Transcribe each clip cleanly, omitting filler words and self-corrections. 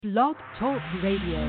Blog Talk Radio.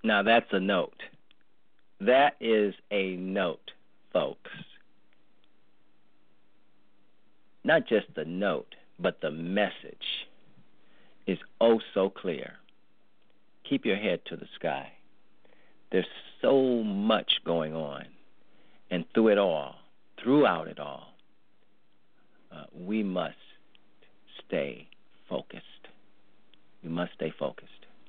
Now that's a note. That is a note, folks. Not just the note, but the message is oh so clear. Keep your head to the sky. There's so much going on. And throughout it all, we must stay focused. We must stay focused.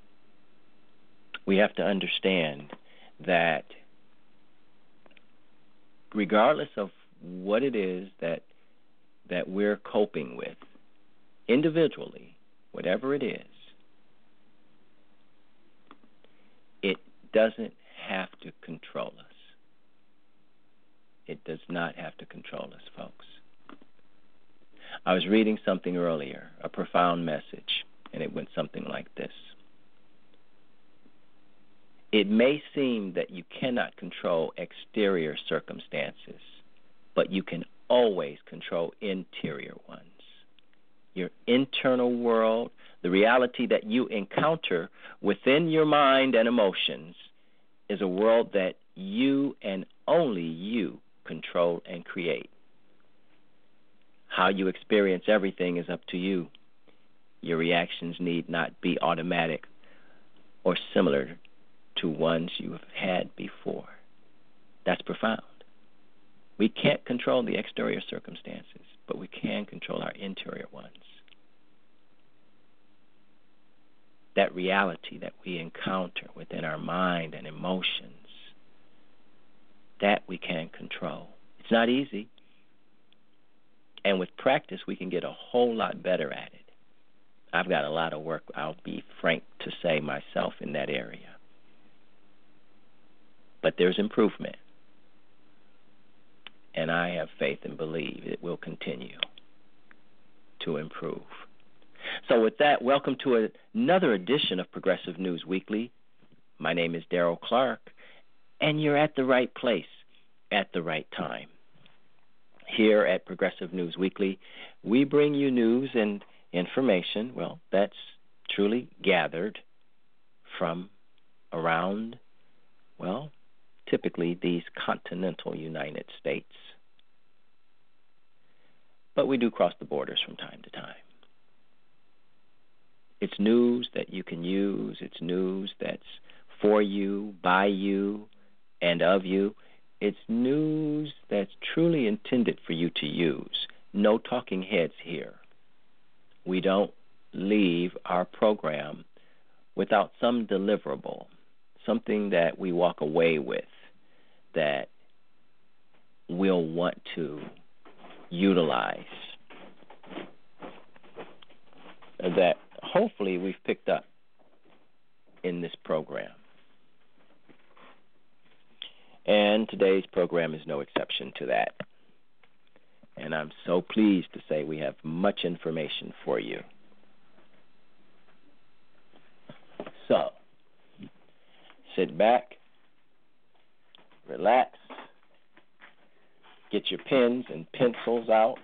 We have to understand that regardless of what it is that we're coping with, individually, whatever it is, it doesn't have to control us. It does not have to control us, folks. I was reading something earlier, a profound message, and it went something like this. It may seem that you cannot control exterior circumstances, but you can always control interior ones. Your internal world, the reality that you encounter within your mind and emotions, is a world that you and only you control and create. How you experience everything is up to you. Your reactions need not be automatic or similar to ones you have had before. That's profound. We can't control the exterior circumstances, but we can control our interior ones. That reality that we encounter within our mind and emotions, that we can control. It's not easy. And with practice, we can get a whole lot better at it. I've got a lot of work, I'll be frank to say myself, in that area. But there's improvement. And I have faith and believe it will continue to improve. So with that, welcome to another edition of Progressive News Weekly. My name is Daryl Clark, and you're at the right place at the right time. Here at Progressive News Weekly, we bring you news and information, that's truly gathered from around, typically these continental United States. But we do cross the borders from time to time. It's news that you can use. It's news that's for you, by you, and of you. It's news that's truly intended for you to use. No talking heads here. We don't leave our program without some deliverable, something that we walk away with that we'll want to utilize, that hopefully we've picked up in this program. And today's program is no exception to that. And I'm so pleased to say we have much information for you. So, sit back, relax, get your pens and pencils out,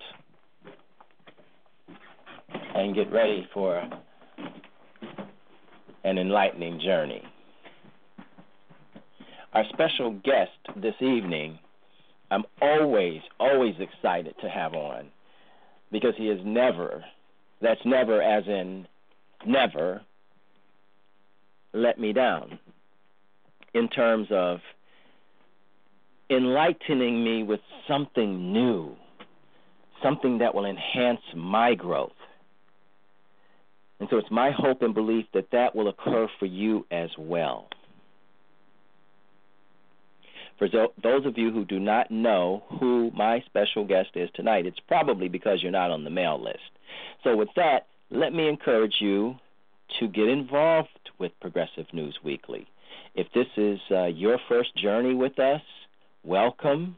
and get ready for an enlightening journey. Our special guest this evening, I'm always excited to have on, because he has never, that's never as in never, let me down in terms of enlightening me with something new, something that will enhance my growth. And so it's my hope and belief that that will occur for you as well. For those of you who do not know who my special guest is tonight, it's probably because you're not on the mail list. So with that, let me encourage you to get involved with Progressive News Weekly. If this is your first journey with us, welcome.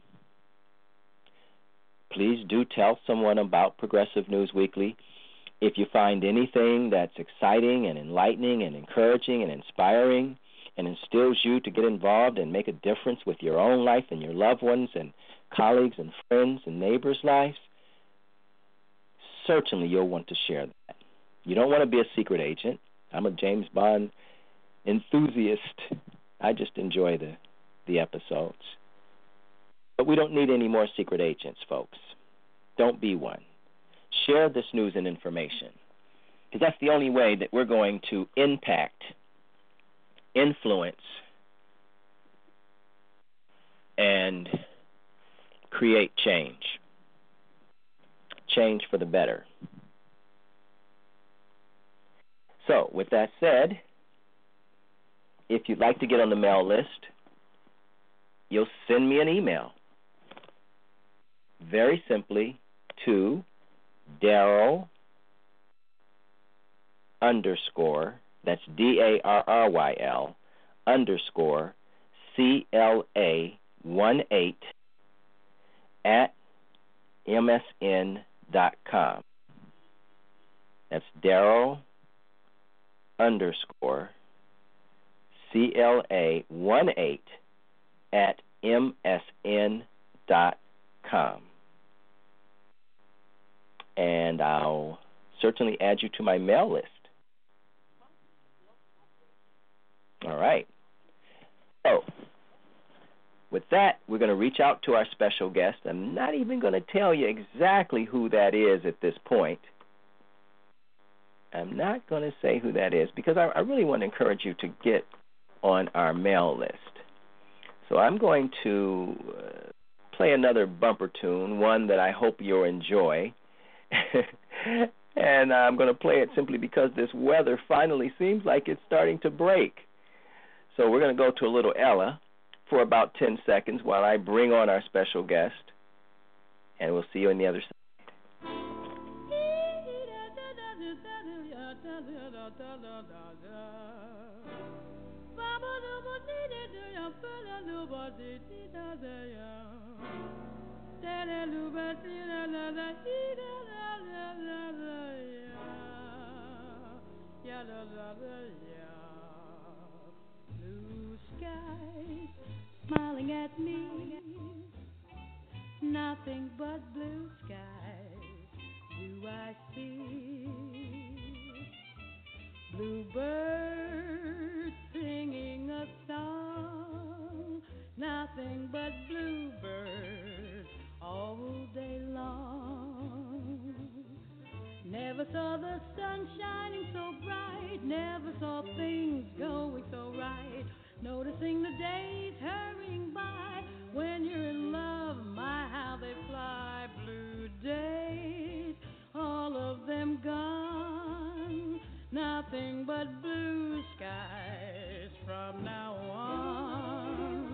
Please do tell someone about Progressive News Weekly. If you find anything that's exciting and enlightening and encouraging and inspiring and instills you to get involved and make a difference with your own life and your loved ones and colleagues and friends and neighbors' lives, certainly you'll want to share that. You don't want to be a secret agent. I'm a James Bond enthusiast, I just enjoy the episodes. But we don't need any more secret agents, folks. Don't be one. Share this news and information, because that's the only way that we're going to impact, influence, and create change. Change for the better. So, with that said, if you'd like to get on the mail list, you'll send me an email. Very simply to Darryl _ that's DARRYL _ CLA18 at MSN.com. That's Darryl _ CLA18 at MSN.com. And I'll certainly add you to my mail list. All right. So, with that, we're going to reach out to our special guest. I'm not even going to tell you exactly who that is at this point. I'm not going to say who that is because I really want to encourage you to get on our mail list. So I'm going to play another bumper tune, one that I hope you'll enjoy. And I'm going to play it simply because this weather finally seems like it's starting to break. So we're going to go to a little Ella for about 10 seconds while I bring on our special guest, and we'll see you on the other side. Blue skies smiling at me, nothing but blue skies do I see. Bluebirds singing a song, nothing but bluebirds all day long. Never saw the sun shining so bright, never saw things going so right. Noticing the days hurrying by, when you're in love, my how they fly. Blue days, all of them gone, nothing but blue skies from now on.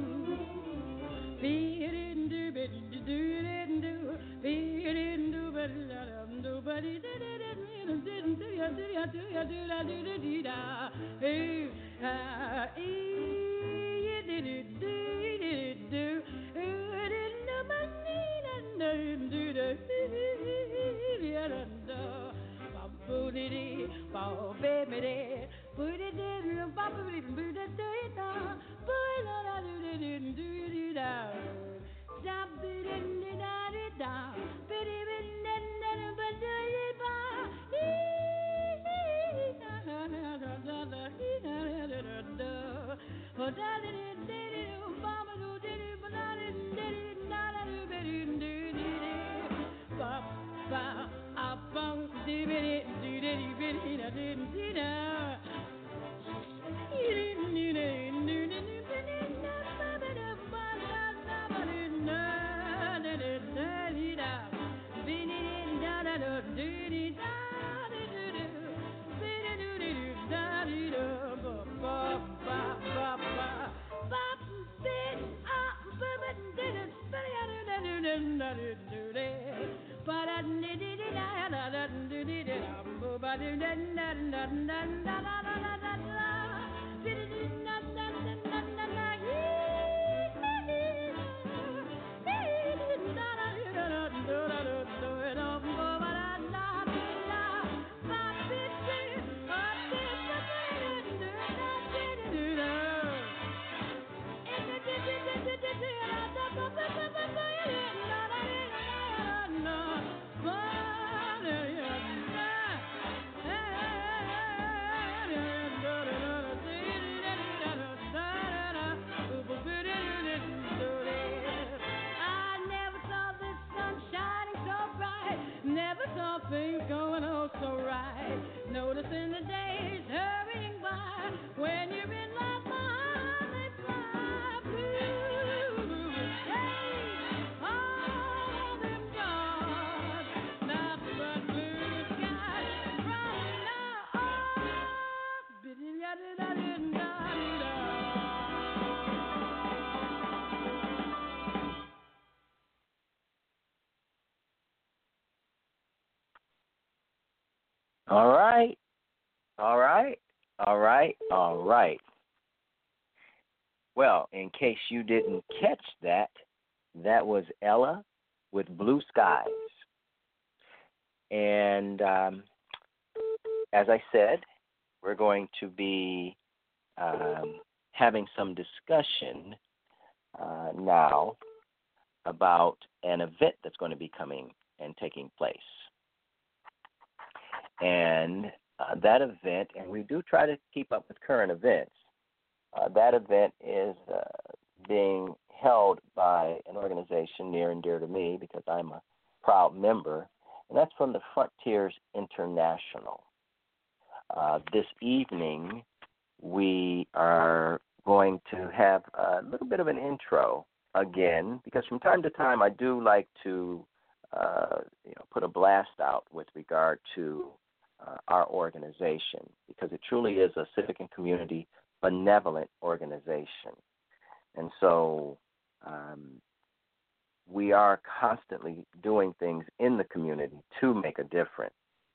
all things going oh so right. Noticing the days hurrying by. When you're in love, my heart may fly blue. Hey, all them dark, nothing but blue skies from now on. Biddy-da-da-da-da-da-da. All right. All right. All right. All right. Well, in case you didn't catch that, that was Ella with Blue Skies. And as I said, we're going to be having some discussion now about an event that's going to be coming and taking place. And that event, and we do try to keep up with current events, that event is being held by an organization near and dear to me because I'm a proud member, and that's from the Frontiers International. This evening, we are going to have a little bit of an intro again, because from time to time I do like to put a blast out with regard to our organization, because it truly is a civic and community benevolent organization. And so we are constantly doing things in the community to make a difference.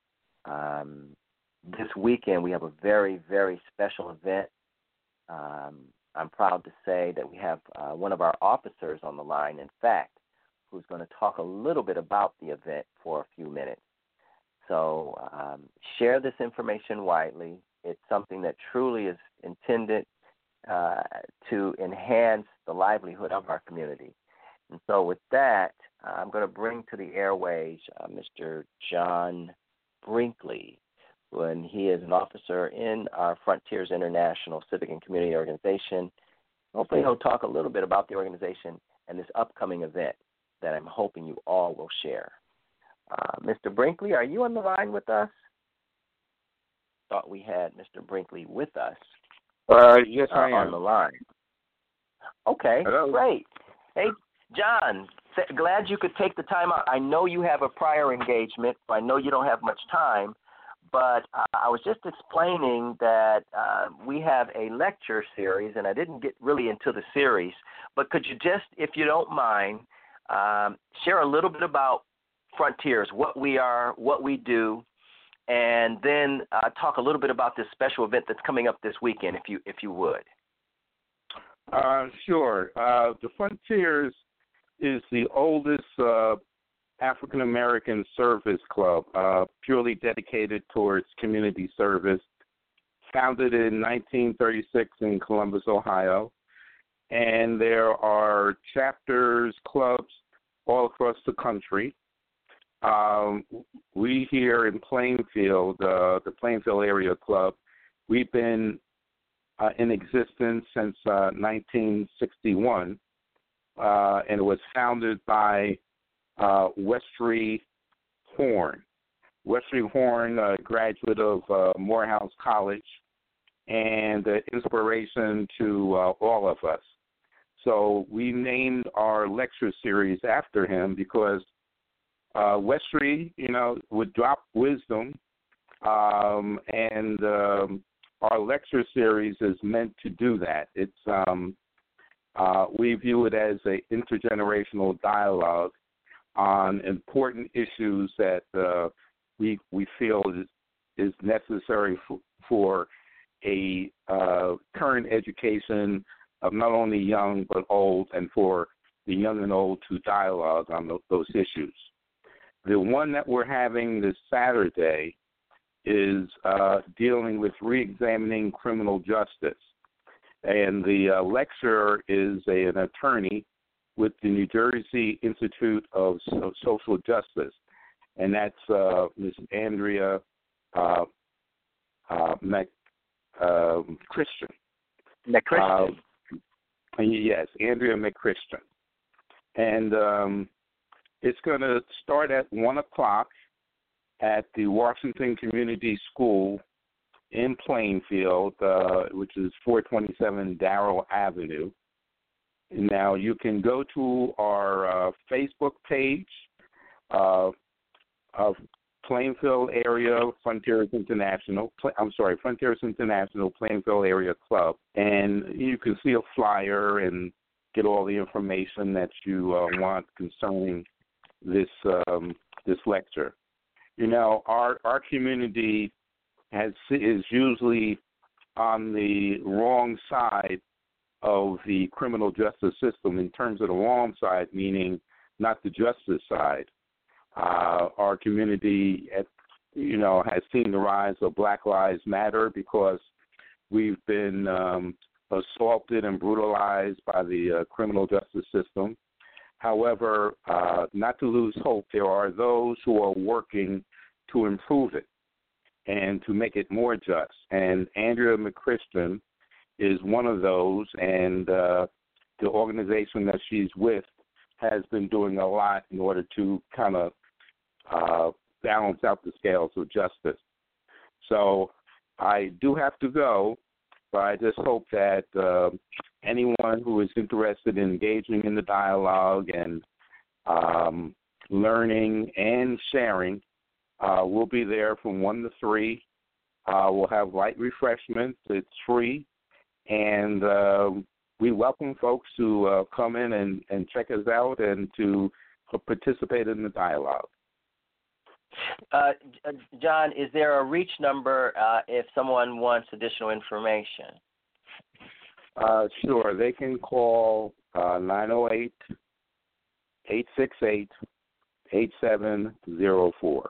This weekend we have a very, very special event. I'm proud to say that we have one of our officers on the line, in fact, who's going to talk a little bit about the event for a few minutes. So share this information widely. It's something that truly is intended to enhance the livelihood of our community. And so with that, I'm going to bring to the airways Mr. John Brinkley, and he is an officer in our Frontiers International Civic and Community Organization. Hopefully he'll talk a little bit about the organization and this upcoming event that I'm hoping you all will share. Mr. Brinkley, are you on the line with us? Thought we had Mr. Brinkley with us. Yes, I am. On the line. Okay, Hello. Great. Hey, John, glad you could take the time out. I know you have a prior engagement. I know you don't have much time, but I was just explaining that we have a lecture series, and I didn't get really into the series, but could you just, if you don't mind, share a little bit about Frontiers, what we are, what we do, and then talk a little bit about this special event that's coming up this weekend, if you would. Sure. The Frontiers is the oldest African American service club, purely dedicated towards community service, founded in 1936 in Columbus, Ohio. And there are chapters, clubs all across the country. We here in Plainfield, the Plainfield Area Club, we've been in existence since 1961, and it was founded by Wesley Horn. Wesley Horn, a graduate of Morehouse College, and inspiration to all of us. So we named our lecture series after him because Wesley, would drop wisdom, and our lecture series is meant to do that. It's we view it as an intergenerational dialogue on important issues that we feel is necessary for a current education of not only young but old, and for the young and old to dialogue on those issues. The one that we're having this Saturday is dealing with reexamining criminal justice. And the lecturer is an attorney with the New Jersey Institute of Social Justice, and that's Ms. Andrea McChristian. McChristian. Yes, Andrea at the Washington Community School in Plainfield, which is 427 Darrow Avenue. Now, you can go to our Facebook page of Plainfield Area Frontiers International, Frontiers International Plainfield Area Club, and you can see a flyer and get all the information that you want concerning this lecture. You know, our community is usually on the wrong side of the criminal justice system in terms of the wrong side, meaning not the justice side. Our community, has seen the rise of Black Lives Matter because we've been assaulted and brutalized by the criminal justice system. However, not to lose hope, there are those who are working to improve it and to make it more just. And Andrea McChristian is one of those, and the organization that she's with has been doing a lot in order to kind of balance out the scales of justice. So I do have to go, but I just hope that anyone who is interested in engaging in the dialogue and learning and sharing will be there from 1 to 3. We'll have light refreshments. It's free. And we welcome folks to come in and check us out and to participate in the dialogue. John, is there a reach number if someone wants additional information? Sure. They can call 908-868-8704.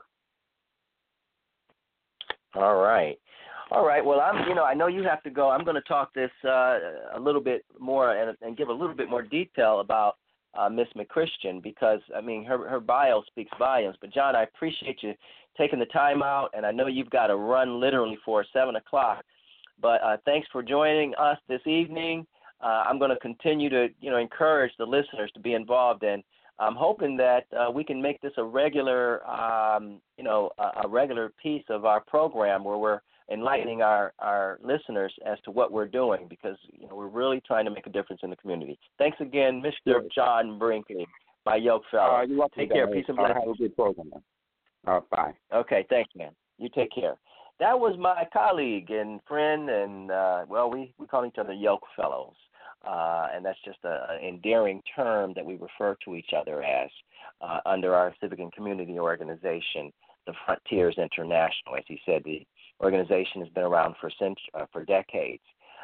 All right. Well, I know you have to go. I'm going to talk this a little bit more and give a little bit more detail about Miss McChristian because, her bio speaks volumes. But, John, I appreciate you taking the time out, and I know you've got to run literally for 7 o'clock. But thanks for joining us this evening. I'm going to continue to, encourage the listeners to be involved, and I'm hoping that we can make this a regular, a regular piece of our program where we're enlightening our listeners as to what we're doing because, we're really trying to make a difference in the community. Thanks again, Mr. John Brinkley, my yoke fellow. You're welcome. Take care. Peace and blessings. Have a good program. Bye. Okay, thanks, man. You take care. That was my colleague and friend, and, we call each other yoke fellows. And that's just an endearing term that we refer to each other as under our civic and community organization, the Frontiers International. As he said, the organization has been around for decades.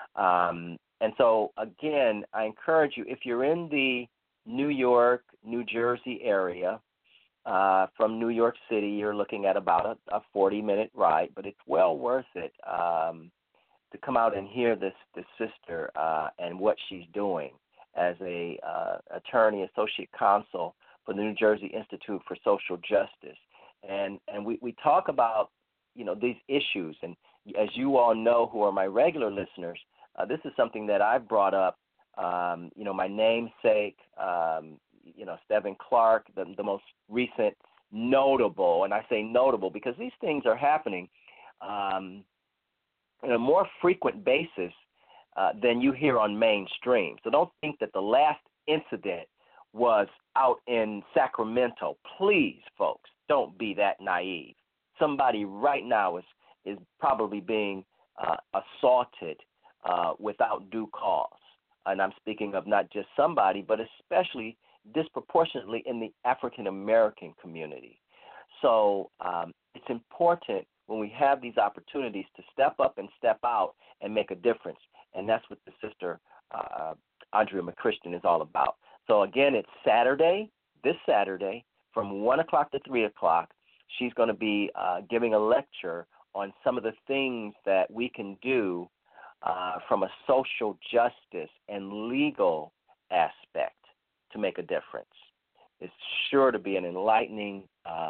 And so, again, I encourage you, if you're in the New York, New Jersey area, from New York City, you're looking at about a 40-minute ride, but it's well worth it to come out and hear this sister and what she's doing as a attorney, associate counsel for the New Jersey Institute for Social Justice. And we talk about, these issues. And as you all know who are my regular listeners, this is something that I've brought up, my namesake, Stephen Clark, the most recent notable, and I say notable because these things are happening on a more frequent basis than you hear on mainstream. So don't think that the last incident was out in Sacramento. Please, folks, don't be that naive. Somebody right now is probably being assaulted without due cause. And I'm speaking of not just somebody, but especially disproportionately in the African-American community. So it's important when we have these opportunities to step up and step out and make a difference. And that's what the sister, Andrea McChristian, is all about. So, again, it's this Saturday, from 1 o'clock to 3 o'clock. She's going to be giving a lecture on some of the things that we can do from a social justice and legal aspect to make a difference. It's sure to be an enlightening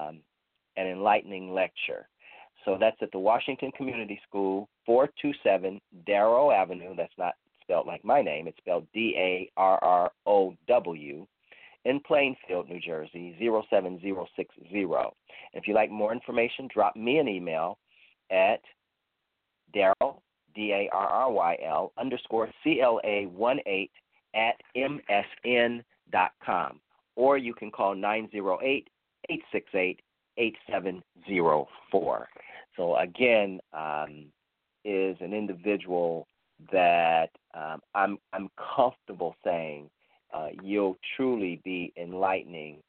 lecture. So that's at the Washington Community School, 427 Darrow Avenue. That's not spelled like my name. It's spelled Darrow, in Plainfield, New Jersey, 07060. If you'd like more information, drop me an email at Darryl, DARRYL _CLA18 at MSN.com. Or you can call 908-868-8704. So again, is an individual that I'm comfortable saying you'll truly be enlightened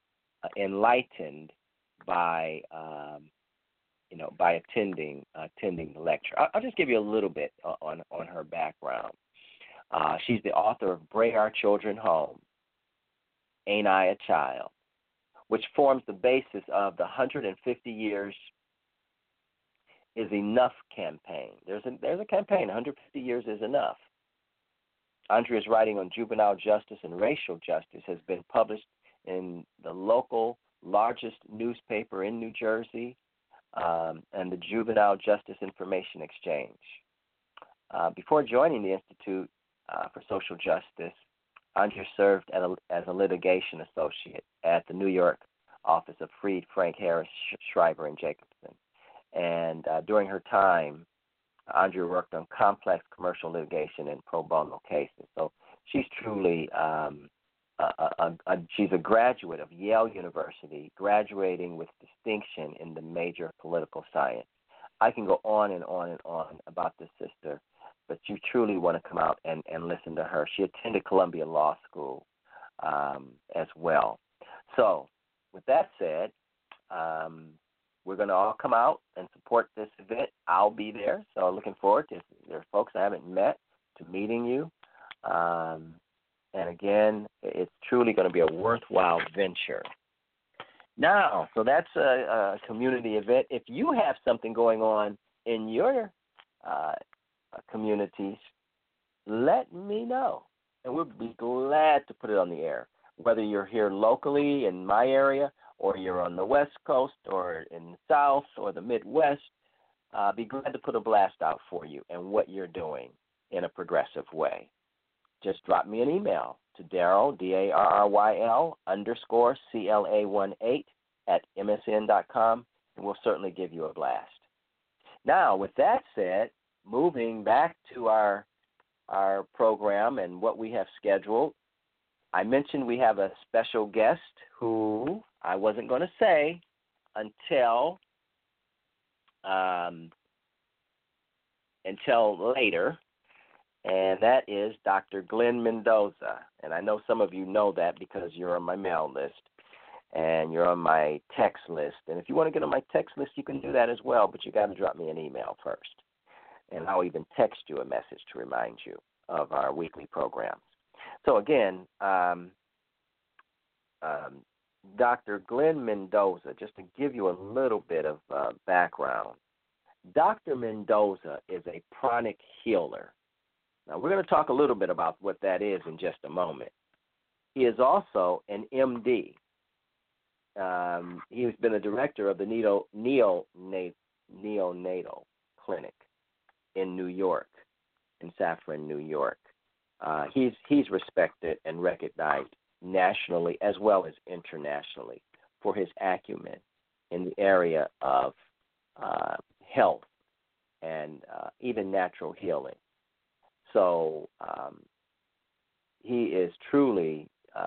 by by attending the lecture. I'll just give you a little bit on her background. She's the author of Bring Our Children Home, Ain't I a Child, which forms the basis of the 150 Years is Enough campaign. There's a campaign, 150 Years is Enough. Andrea's writing on juvenile justice and racial justice has been published in the local largest newspaper in New Jersey and the Juvenile Justice Information Exchange. Before joining the Institute for Social Justice, Andrea served as a litigation associate at the New York office of Fried, Frank, Harris, Schreiber, and Jacobson. And during her time, Andrea worked on complex commercial litigation and pro bono cases. So she's truly she's a graduate of Yale University, graduating with distinction in the major political science. I can go on and on and on about this sister, but you truly want to come out and listen to her. She attended Columbia Law School as well. So with that said, we're going to all come out and support this event. I'll be there, so looking forward to, if there are folks I haven't met, to meeting you. And again, it's truly going to be a worthwhile venture. Now, so that's a community event. If you have something going on in your communities, let me know, and we'll be glad to put it on the air, whether you're here locally in my area or you're on the West Coast or in the South or the Midwest. Be glad to put a blast out for you and what you're doing in a progressive way. Just drop me an email to Darryl, DARRYL _CLA18 at MSN.com, and we'll certainly give you a blast. Now, with that said, moving back to our program and what we have scheduled, I mentioned we have a special guest who I wasn't going to say until later, and that is Dr. Glenn Mendoza. And I know some of you know that because you're on my mail list and you're on my text list. And if you want to get on my text list, you can do that as well, but you got to drop me an email first. And I'll even text you a message to remind you of our weekly programs. So again, Dr. Glenn Mendoza, just to give you a little bit of background, Dr. Mendoza is a pranic healer. Now, we're going to talk a little bit about what that is in just a moment. He is also an MD. He's been a director of the neonatal clinic in New York, in Saffron, New York. He's respected and recognized nationally as well as internationally for his acumen in the area of health and even natural healing. So he is truly,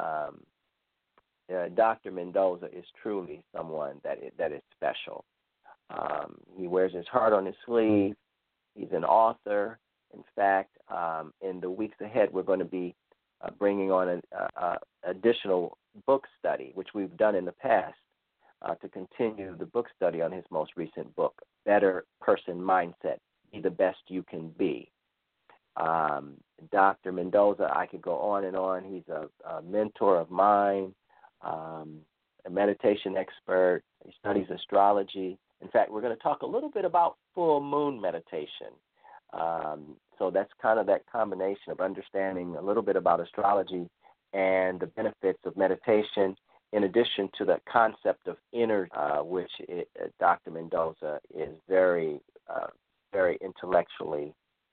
Dr. Mendoza is truly someone that is special. He wears his heart on his sleeve. He's an author. In fact, in the weeks ahead, we're going to be bringing on an additional book study, which we've done in the past, to continue the book study on his most recent book, Better Person Mindset, Be the Best You Can Be. Dr. Mendoza, I could go on and on. He's a mentor of mine, a meditation expert. He studies astrology. In fact, we're going to talk a little bit about full moon meditation. So that's kind of that combination of understanding a little bit about astrology and the benefits of meditation, in addition to the concept of energy, which Dr. Mendoza is very, very intellectually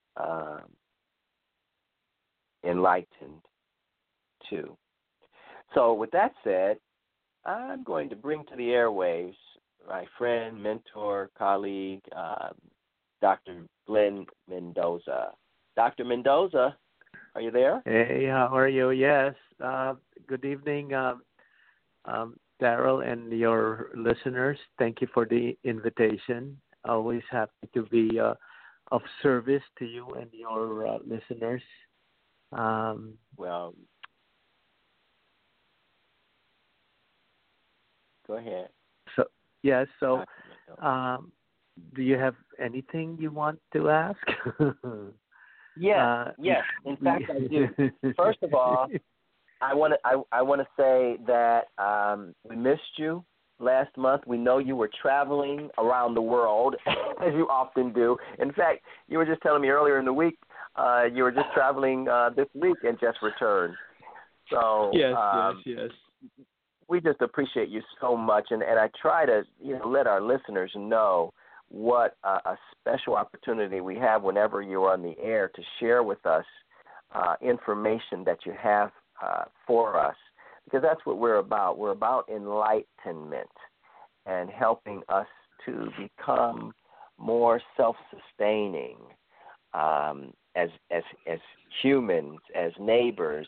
enlightened to. So with that said, I'm going to bring to the airwaves my friend, mentor, colleague, Dr. Glenn Mendoza. Dr. Mendoza, are you there? Hey, how are you? Yes. Good evening, Daryl and your listeners. Thank you for the invitation. Always happy to be of service to you and your listeners. Well, go ahead. So yes. So, Dr. Mendoza. do you have anything you want to ask? Yes, yes. In fact, I do. First of all, I want to say that we missed you last month. We know you were traveling around the world, as you often do. In fact, you were just telling me earlier in the week you were just traveling this week and just returned. So yes. We just appreciate you so much, and I try to let our listeners know what a special opportunity we have whenever you're on the air to share with us information that you have for us, because that's what we're about. We're about enlightenment and helping us to become more self-sustaining as humans, as neighbors,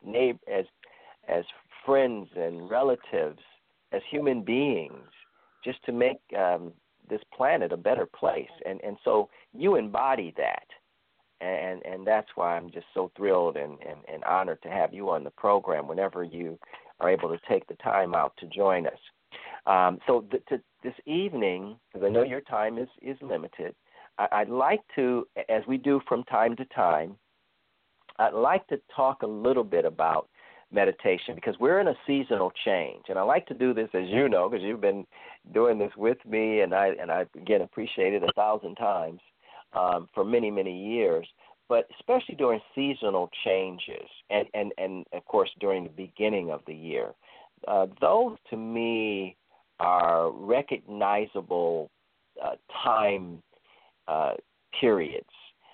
as friends and relatives, as human beings, just to make this planet a better place. And so you embody that. And that's why I'm just so thrilled and honored to have you on the program whenever you are able to take the time out to join us. So this evening, because I know your time is limited, I'd like to, as we do from time to time, I'd like to talk a little bit about meditation, because we're in a seasonal change, and I like to do this, as you know, because you've been doing this with me, and I again appreciate it 1,000 times for many years. But especially during seasonal changes, and of course during the beginning of the year, those to me are recognizable time periods.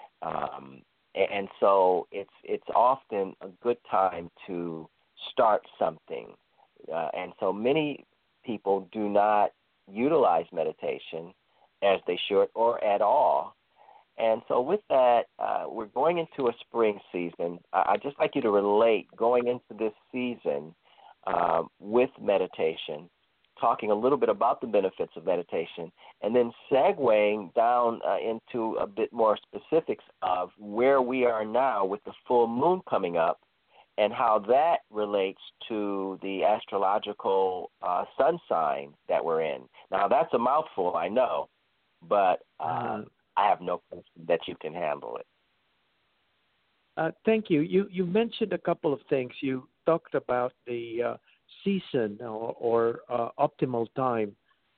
And so it's often a good time to start something. And so many people do not utilize meditation as they should or at all. And so with that, we're going into a spring season. I'd just like you to relate going into this season with meditation, talking a little bit about the benefits of meditation, and then segueing down into a bit more specifics of where we are now with the full moon coming up and how that relates to the astrological sun sign that we're in. Now, that's a mouthful, I know, but I have no question that you can handle it. Thank you. You mentioned a couple of things. You talked about the season or optimal time.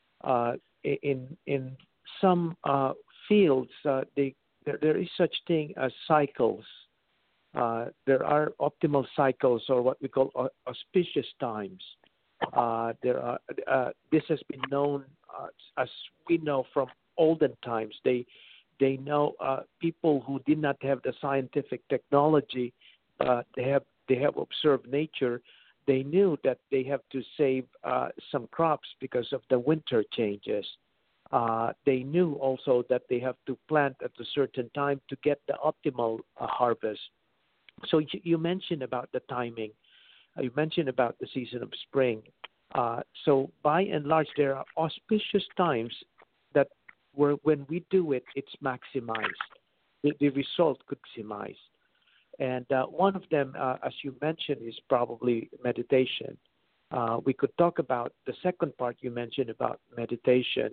In some fields, there is such thing as cycles. There are optimal cycles, or what we call auspicious times. This has been known, as we know from olden times. They know people who did not have the scientific technology, they have observed nature. They knew that they have to save some crops because of the winter changes. They knew also that they have to plant at a certain time to get the optimal harvest. So you mentioned about the timing. You mentioned about the season of spring. So by and large, there are auspicious times that when we do it, it's maximized. The result could be maximized. And one of them, as you mentioned, is probably meditation. We could talk about the second part you mentioned about meditation.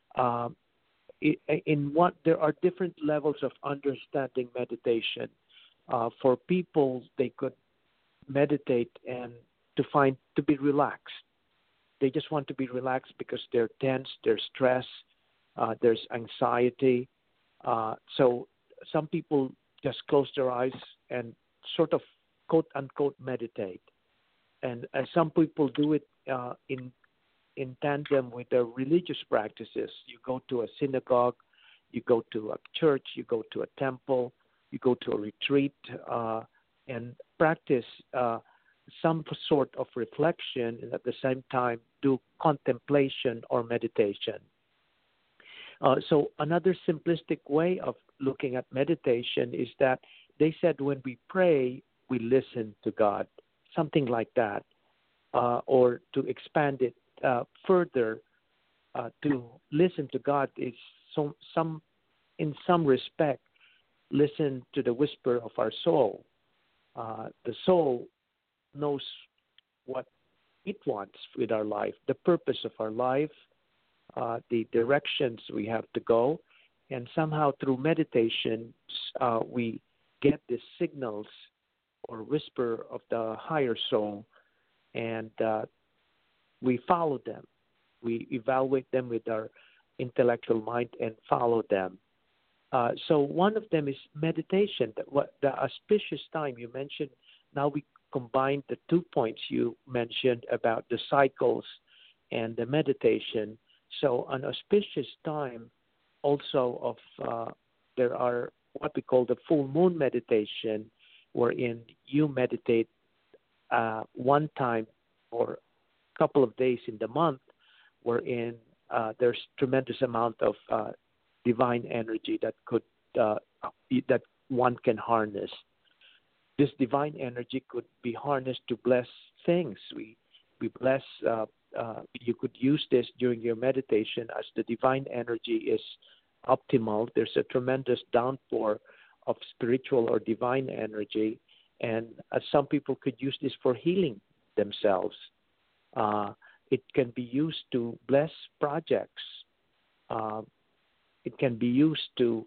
There are different levels of understanding meditation. For people, they could meditate and to be relaxed. They just want to be relaxed because they're tense, they're stressed, there's anxiety. So some people just close their eyes and sort of quote unquote meditate. And some people do it in tandem with their religious practices. You go to a synagogue, you go to a church, you go to a temple, you go to a retreat, and practice some sort of reflection, and at the same time do contemplation or meditation. So another simplistic way of looking at meditation is that they said when we pray, we listen to God, something like that, or to expand it further, to listen to God is in some respect, listen to the whisper of our soul. The soul knows what it wants with our life, the purpose of our life, the directions we have to go, and somehow through meditation, we get the signals or whisper of the higher soul, and we follow them. We evaluate them with our intellectual mind and follow them. So one of them is meditation. The auspicious time you mentioned. Now we combine the 2 points you mentioned about the cycles and the meditation. So an auspicious time also of there are what we call the full moon meditation, wherein you meditate one time or a couple of days in the month, wherein there's tremendous amount of divine energy that that one can harness. This divine energy could be harnessed to bless things. We bless. You could use this during your meditation as the divine energy is optimal. There's a tremendous downpour of spiritual or divine energy, and some people could use this for healing themselves. It can be used to bless projects. It can be used to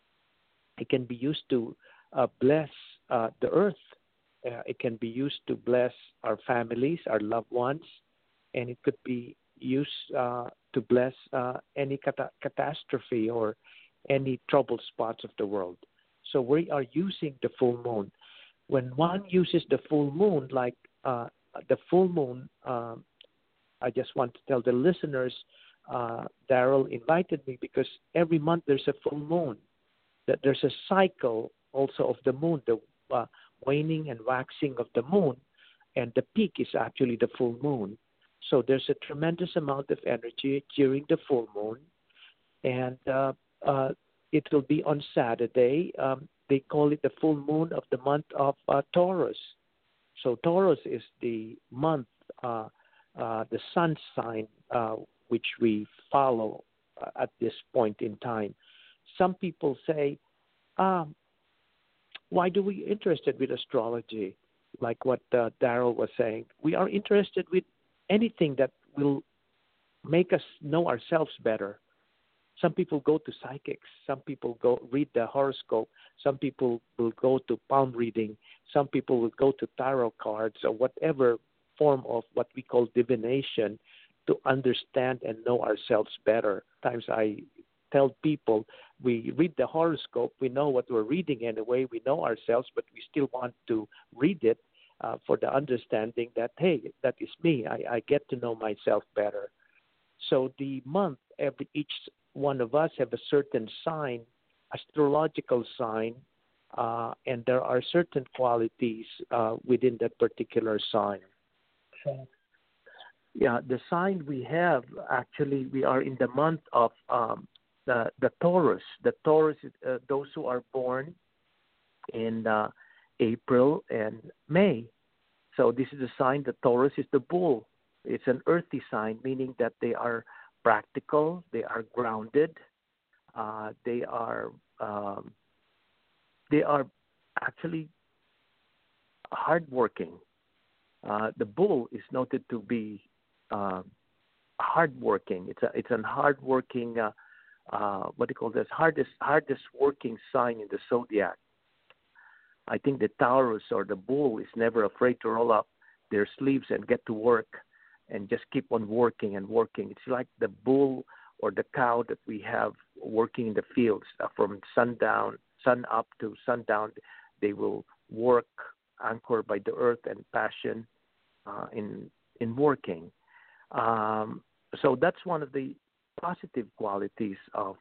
bless the earth. It can be used to bless our families, our loved ones, and it could be used to bless any catastrophe or any troubled spots of the world. So we are using the full moon. When one uses the full moon, like the full moon, I just want to tell the listeners, Daryl invited me because every month there's a full moon. That there's a cycle also of the moon, the waning and waxing of the moon, and the peak is actually the full moon. So there's a tremendous amount of energy during the full moon, and it will be on Saturday. They call it the full moon of the month of Taurus. So Taurus is the month, the sun sign, which we follow at this point in time. Some people say, why do we interested with astrology? Like what Daryl was saying. We are interested with anything that will make us know ourselves better. Some people go to psychics. Some people go read the horoscope. Some people will go to palm reading. Some people will go to tarot cards or whatever form of what we call divination to understand and know ourselves better. Sometimes I tell people we read the horoscope. We know what we're reading anyway. We know ourselves, but we still want to read it for the understanding that, hey, that is me. I get to know myself better. So the month, each one of us have a certain sign, astrological sign, and there are certain qualities within that particular sign. So, yeah, the sign we have, actually, we are in the month of the Taurus. The Taurus is those who are born in April and May. So this is a sign. The Taurus is the bull. It's an earthy sign, meaning that they are practical, they are grounded, they are actually hardworking. The bull is noted to be hardworking. It's a hardworking. What do you call this? Hardest working sign in the zodiac. I think the Taurus or the bull is never afraid to roll up their sleeves and get to work and just keep on working and working. It's like the bull or the cow that we have working in the fields from sun up to sundown. They will work anchored by the earth and passion in working. So that's one of the positive qualities of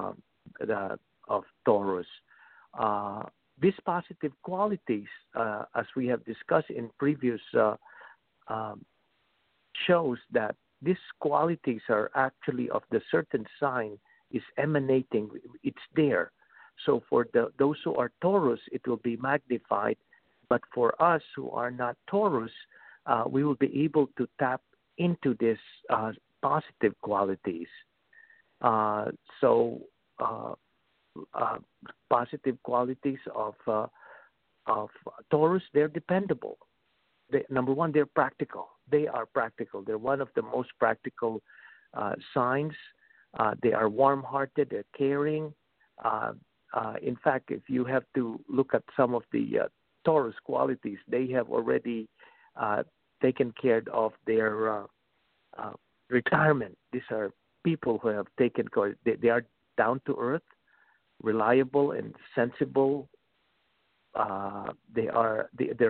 Taurus. These positive qualities, as we have discussed in previous shows, that these qualities are actually of the certain sign is emanating. It's there. So for those who are Taurus, it will be magnified. But for us who are not Taurus, we will be able to tap into this positive qualities. Positive qualities of Taurus, they're dependable. Number one, they're practical. They are practical. They're one of the most practical signs. They are warm-hearted. They're caring. In fact, if you have to look at some of the Taurus qualities, they have already taken care of their retirement. These are people who have taken care. They are down to earth, reliable, and sensible. They're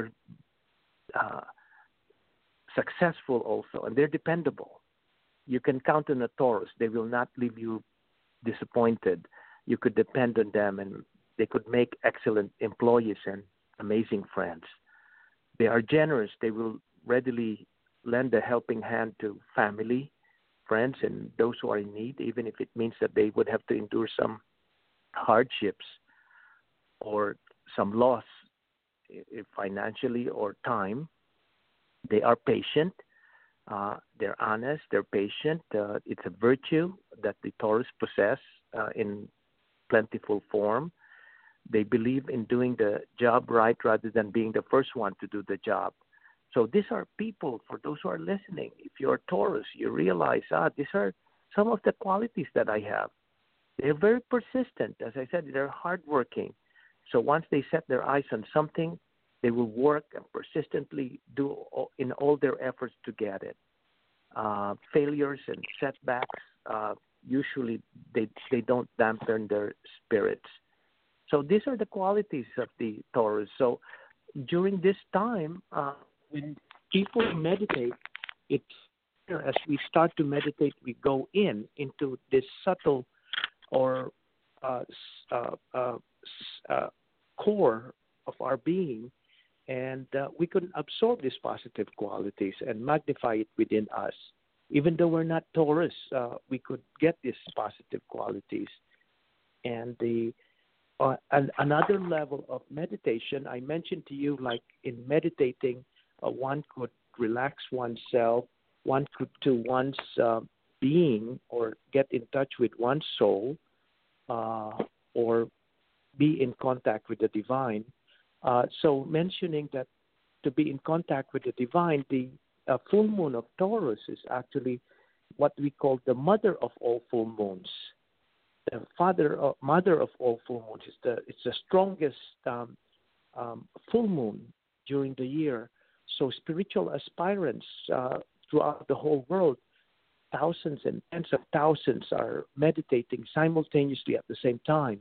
successful also, and they're dependable. You can count on a Taurus. They will not leave you disappointed. You could depend on them, and they could make excellent employees and amazing friends. They are generous. They will readily lend a helping hand to family, friends, and those who are in need, even if it means that they would have to endure some hardships or some loss financially or time. They are patient. They're honest. They're patient. It's a virtue that the Taurus possess in plentiful form. They believe in doing the job right rather than being the first one to do the job. So these are people, for those who are listening, if you're Taurus, you realize, these are some of the qualities that I have. They're very persistent. As I said, they're hardworking. So once they set their eyes on something, they will work and persistently do in all their efforts to get it. Failures and setbacks, usually they don't dampen their spirits. So these are the qualities of the Taurus. So during this time, when people meditate, as we start to meditate, we go into this subtle or core of our being, and we can absorb these positive qualities and magnify it within us. Even though we're not Taurus, we could get these positive qualities. And another level of meditation, I mentioned to you, like in meditating, one could relax oneself, one could to one's being or get in touch with one's soul, or be in contact with the divine. So mentioning that to be in contact with the divine, the full moon of Taurus is actually what we call the mother of all full moons. The mother of all full moons. It's the strongest full moon during the year. So spiritual aspirants throughout the whole world, thousands and tens of thousands are meditating simultaneously at the same time.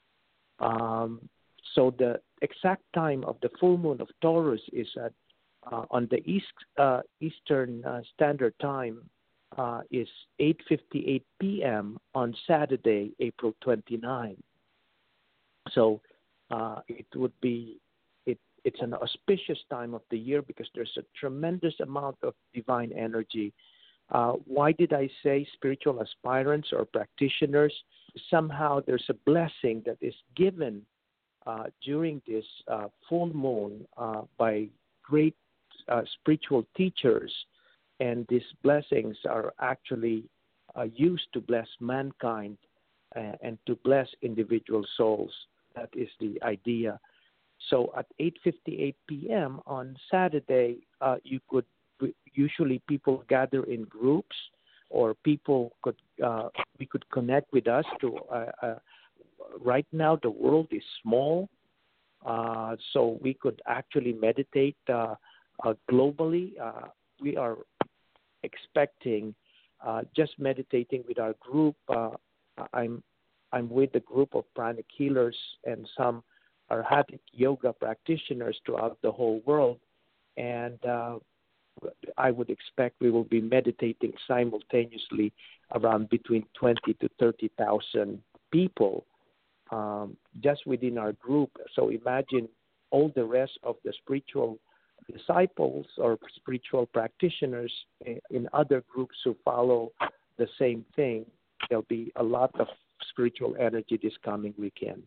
So the exact time of the full moon of Taurus is at on the Eastern Standard Time is 8:58 p.m. on Saturday, April 29. So it would be it's an auspicious time of the year because there's a tremendous amount of divine energy. Why did I say spiritual aspirants or practitioners? Somehow there's a blessing that is given during this full moon by great spiritual teachers, and these blessings are actually used to bless mankind and to bless individual souls. That is the idea. So at 8:58 p.m. on Saturday, usually people gather in groups, or we could connect with us to. Right now, the world is small, so we could actually meditate globally. We are expecting just meditating with our group. I'm with a group of pranic healers and some arhatic yoga practitioners throughout the whole world, and I would expect we will be meditating simultaneously around between 20 to 30,000 people just within our group. So imagine all the rest of the spiritual disciples or spiritual practitioners in other groups who follow the same thing. There'll be a lot of spiritual energy this coming weekend.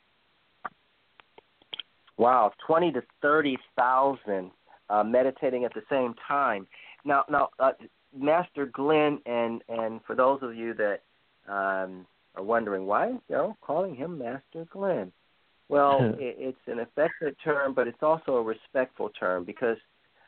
Wow, 20 to 30,000 meditating at the same time. Now, Master Glenn, and for those of you that are wondering why calling him Master Glenn, well, it's an affectionate term, but it's also a respectful term because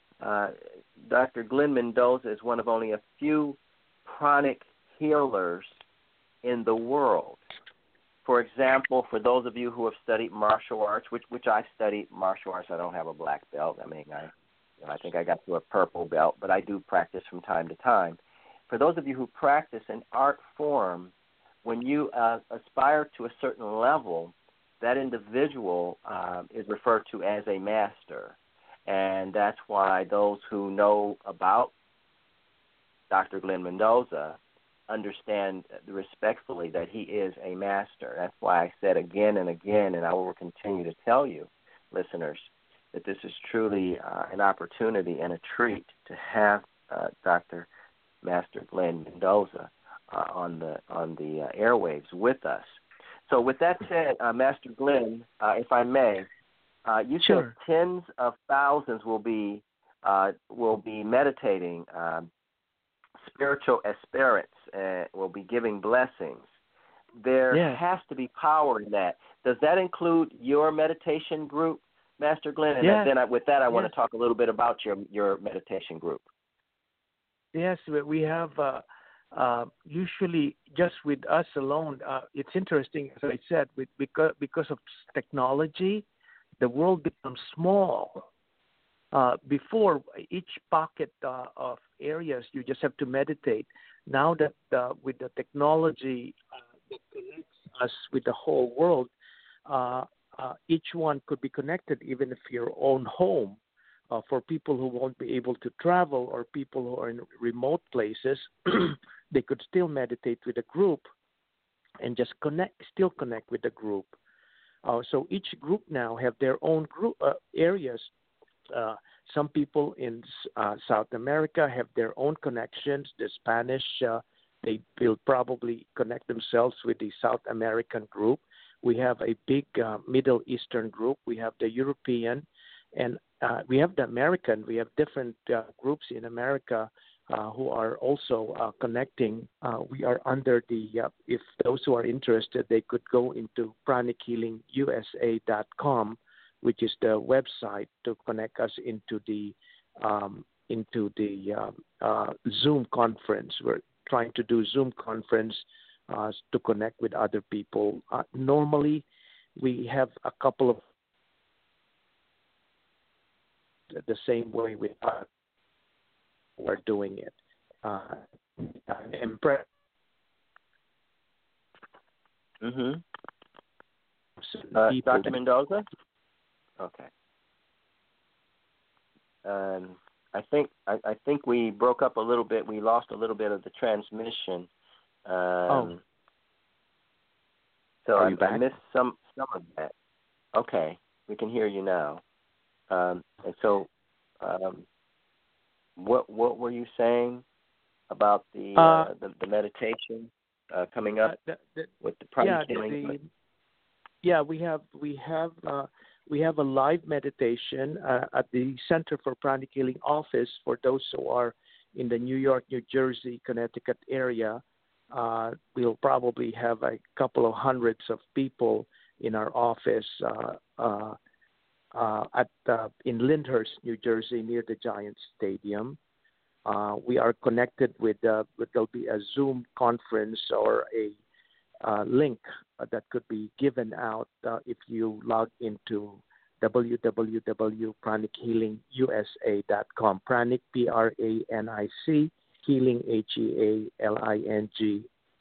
Dr. Glenn Mendoza is one of only a few pranic healers in the world. For example, for those of you who have studied martial arts, which I studied martial arts, I don't have a black belt. I mean, I think I got to a purple belt, but I do practice from time to time. For those of you who practice an art form, when you aspire to a certain level, that individual is referred to as a master. And that's why those who know about Dr. Glenn Mendoza understand respectfully that he is a master. That's why I said again and again, and I will continue to tell you, listeners, that this is truly an opportunity and a treat to have Dr. Master Glenn Mendoza on the airwaves with us. So with that said, Master Glenn, if I may, you Sure. said tens of thousands will be meditating. Spiritual aspirants will be giving blessings. There has to be power in that. Does that include your meditation group, Master Glenn? And then with that, I want to talk a little bit about your meditation group. Yes, we have usually just with us alone. It's interesting, as I said, because of technology, the world becomes small. Before, each pocket of areas, you just have to meditate. Now that with the technology that connects us with the whole world, each one could be connected, even if your own home. For people who won't be able to travel or people who are in remote places, they could still meditate with a group and just still connect with the group. So each group now have their own group areas. Some people in South America have their own connections. The Spanish, they will probably connect themselves with the South American group. We have a big Middle Eastern group. We have the European, and we have the American. We have different groups in America who are also connecting. We are under the, if those who are interested, they could go into pranichealingusa.com, which is the website to connect us into the Zoom conference. We're trying to do Zoom conference to connect with other people. Normally, we have a couple of the same way we are doing it. I'm impressed. Mm-hmm. Dr. Mendoza? Okay. I think we broke up a little bit. We lost a little bit of the transmission. So I missed some of that. Okay, we can hear you now. And so, what were you saying about the meditation coming up with the pranic healing? We have a live meditation at the Center for Pranic Healing office for those who are in the New York, New Jersey, Connecticut area. We'll probably have a couple of hundreds of people in our office in Lyndhurst, New Jersey, near the Giants Stadium. We are connected with there'll be a Zoom conference or a link that could be given out if you log into www.pranichealingusa.com. Pranic, Pranic, healing, HEALING,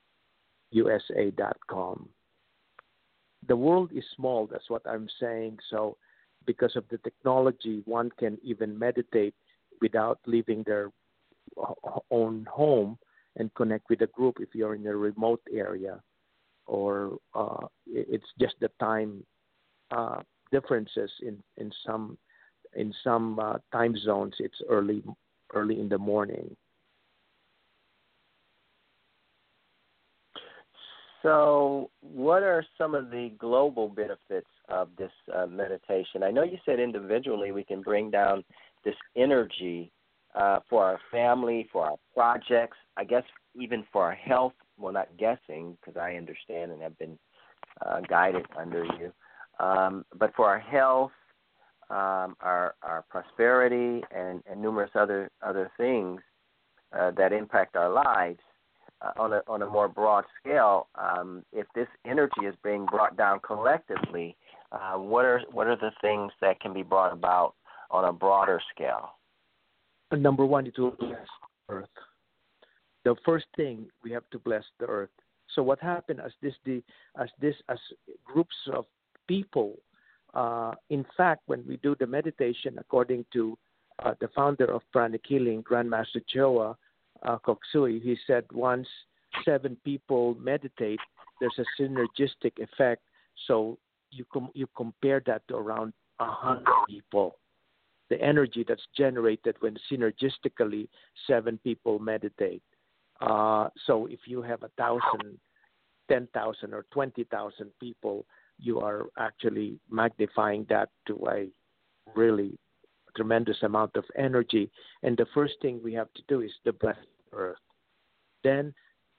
USA.com. The world is small, that's what I'm saying. So because of the technology, one can even meditate without leaving their own home and connect with a group if you're in a remote area. Or it's just the time differences in some time zones. It's early in the morning. So, what are some of the global benefits of this meditation? I know you said individually we can bring down this energy for our family, for our projects, I guess even for our health. Well, not guessing, because I understand and have been guided under you. But for our health, our prosperity, and numerous other things that impact our lives on a more broad scale, if this energy is being brought down collectively, what are the things that can be brought about on a broader scale? Number one, it will bless the earth. The first thing, we have to bless the earth. So what happened as groups of people, in fact, when we do the meditation, according to the founder of Pranic Healing, Grandmaster Choa Koksui, he said once 7 people meditate, there's a synergistic effect. So you compare that to around 100 people. The energy that's generated when synergistically 7 people meditate. So if you have 1,000, 10,000, or 20,000 people, you are actually magnifying that to a really tremendous amount of energy. And the first thing we have to do is to bless the earth. Then,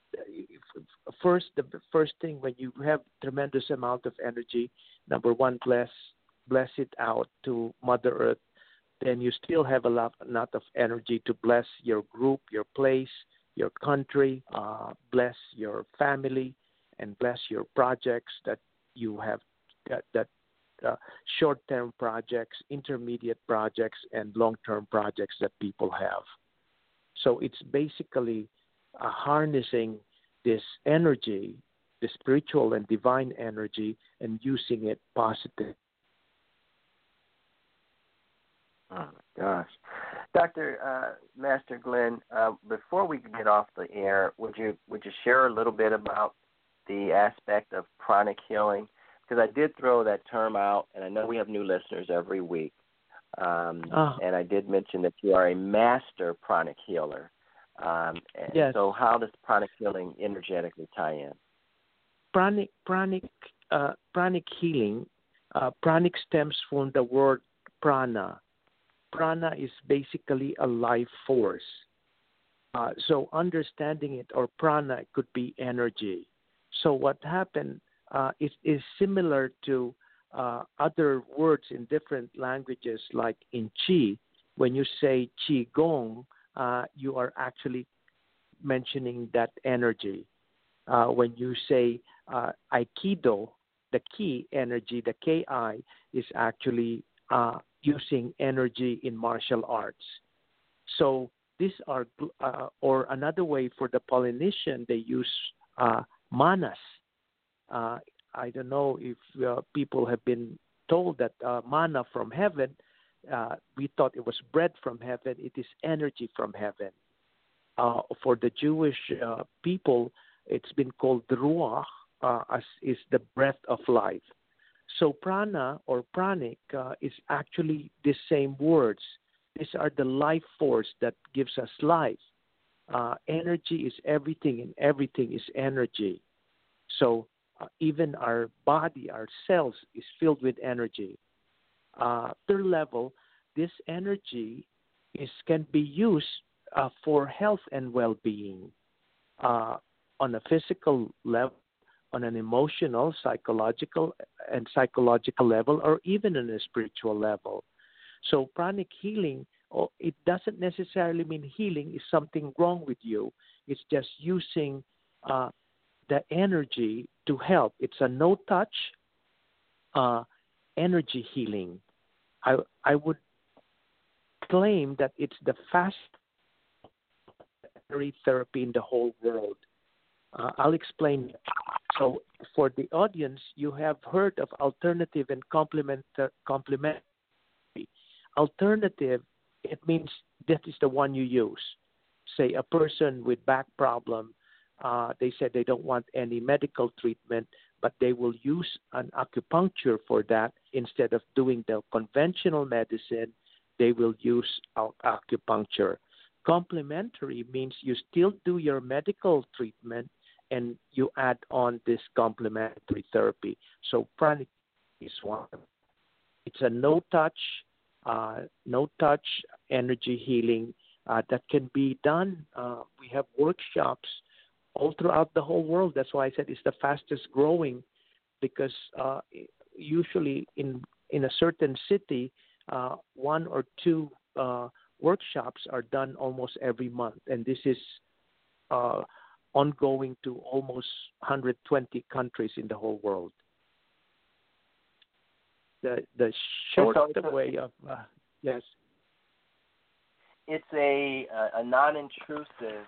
the first thing when you have tremendous amount of energy, number one, bless it out to Mother Earth. Then you still have a lot of energy to bless your group, your place, your country, bless your family, and bless your projects that you have, that short-term projects, intermediate projects, and long-term projects that people have. So it's basically harnessing this energy, the spiritual and divine energy, and using it positively. Oh, my gosh. Dr. Master Glenn, before we get off the air, would you share a little bit about the aspect of pranic healing? Because I did throw that term out, and I know we have new listeners every week. And I did mention that you are a master pranic healer. Yes. So how does pranic healing energetically tie in? Pranic healing, pranic stems from the word prana. Prana is basically a life force. So understanding it, or prana, could be energy. So what happened is similar to other words in different languages, like in Qi. When you say Qi Gong, you are actually mentioning that energy. When you say Aikido, the Ki energy, the Ki, is actually using energy in martial arts. So these are, or another way for the Polynesian, they use manas. I don't know if people have been told that manna from heaven, we thought it was bread from heaven. It is energy from heaven. For the Jewish people, it's been called ruach, as is the breath of life. So prana or pranic is actually the same words. These are the life force that gives us life. Energy is everything, and everything is energy. So even our body, our cells, is filled with energy. Third level, this energy can be used for health and well-being on a physical level, on an emotional, psychological level, or even on a spiritual level. So pranic healing, it doesn't necessarily mean healing is something wrong with you. It's just using the energy to help. It's a no-touch energy healing. I would claim that it's the fastest therapy in the whole world. I'll explain. So for the audience, you have heard of alternative and complementary. Alternative, it means that is the one you use. Say a person with back problem, they said they don't want any medical treatment, but they will use an acupuncture for that. Instead of doing the conventional medicine, they will use acupuncture. Complementary means you still do your medical treatment and you add on this complementary therapy. So pranic is one. It's a no touch energy healing that can be done. We have workshops all throughout the whole world. That's why I said it's the fastest growing, because usually in a certain city, one or two workshops are done almost every month, and this is ongoing to almost 120 countries in the whole world. The short way of yes. It's a non-intrusive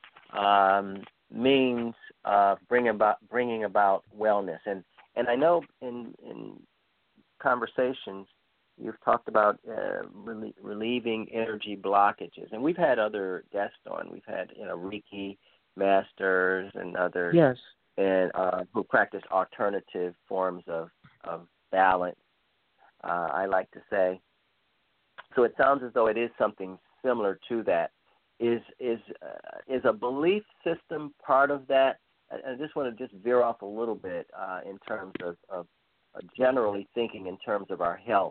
means of bringing about wellness, and I know in conversations you've talked about relieving energy blockages, and we've had other guests on. We've had Reiki masters and others, yes, and who practice alternative forms of balance. I like to say. So it sounds as though it is something similar to that. Is a belief system part of that? I just want to just veer off a little bit in terms of generally thinking in terms of our health.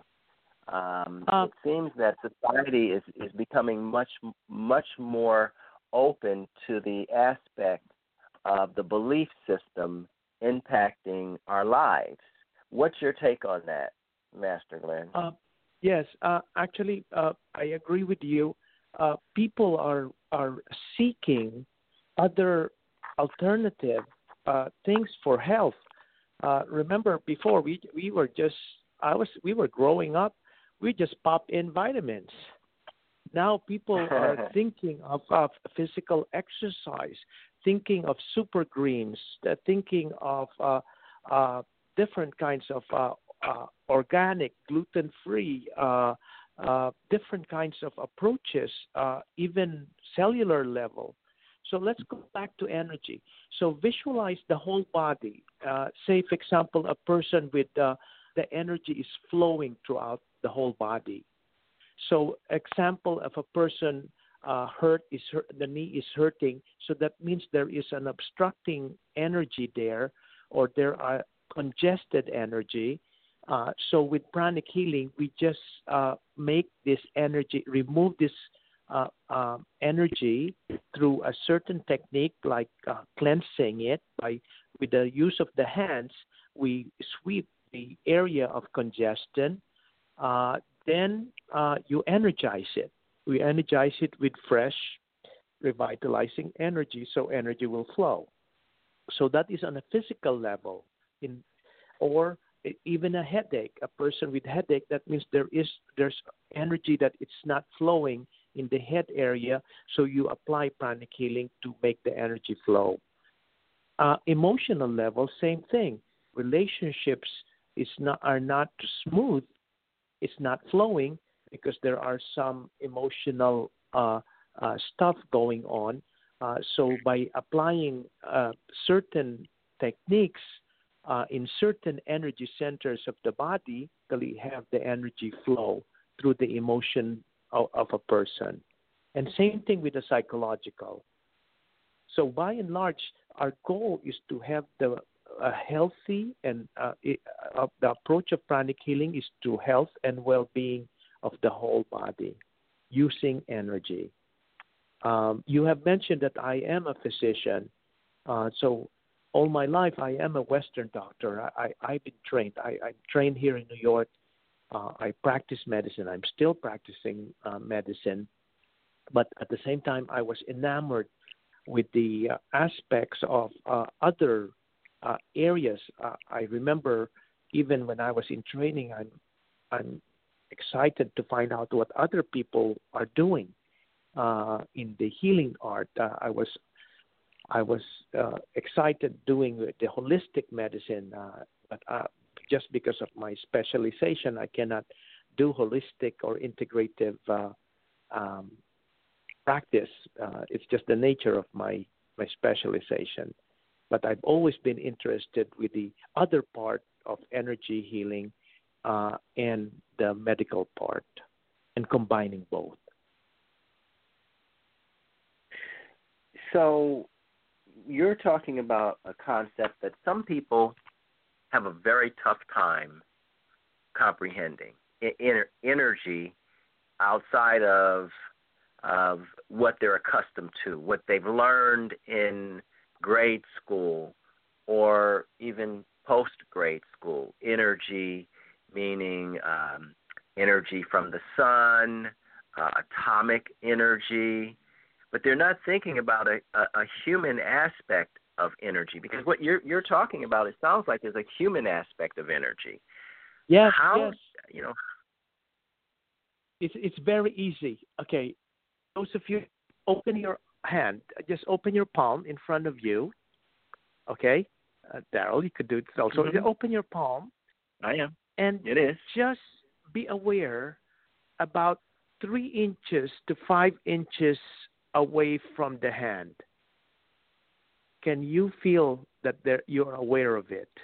It seems that society is becoming much more open to the aspect of the belief system impacting our lives. What's your take on that, Master Glenn? Yes, actually, I agree with you. People are seeking other alternative things for health. Remember, before we were growing up, we just pop in vitamins. Now people are thinking of physical exercise, thinking of super greens, thinking of different kinds of organic, gluten-free, different kinds of approaches, even cellular level. So let's go back to energy. So visualize the whole body. Say, for example, a person with the energy is flowing throughout the whole body. So example of a person the knee is hurting, so that means there is an obstructing energy there, or there are congested energy. So with pranic healing, we just make this energy, remove this energy through a certain technique, like cleansing it with the use of the hands. We sweep the area of congestion. Then you energize it. We energize it with fresh, revitalizing energy, so energy will flow. So that is on a physical level. Or even a headache, a person with headache, that means there's energy that it's not flowing in the head area, so you apply pranic healing to make the energy flow. Emotional level, same thing. Relationships are not smooth, it's not flowing because there are some emotional stuff going on. So by applying certain techniques in certain energy centers of the body, we have the energy flow through the emotion of a person. And same thing with the psychological. So by and large, our goal is to have the healthy and the approach of pranic healing is to health and well-being of the whole body using energy. You have mentioned that I am a physician. So all my life, I am a Western doctor. I've been trained. I'm trained here in New York. I practice medicine. I'm still practicing medicine. But at the same time, I was enamored with the aspects of other areas. I remember even when I was in training, I'm excited to find out what other people are doing in the healing art. I was excited doing the holistic medicine, but just because of my specialization, I cannot do holistic or integrative practice. It's just the nature of my specialization. But I've always been interested with the other part of energy healing and the medical part, and combining both. So you're talking about a concept that some people have a very tough time comprehending. Energy outside of what they're accustomed to, what they've learned in grade school or even post-grade school. Energy meaning energy from the sun, atomic energy, but they're not thinking about a human aspect of energy, because what you're talking about, it sounds like there's a human aspect of energy. Yes, How, yes. you know? It's very easy. Okay, those of you, open your hand. Just open your palm in front of you. Okay, Daryl, you could do it also. Mm-hmm. Open your palm. I am. And it is. Just be aware about 3 inches to 5 inches away from the hand. Can you feel that you're aware of it?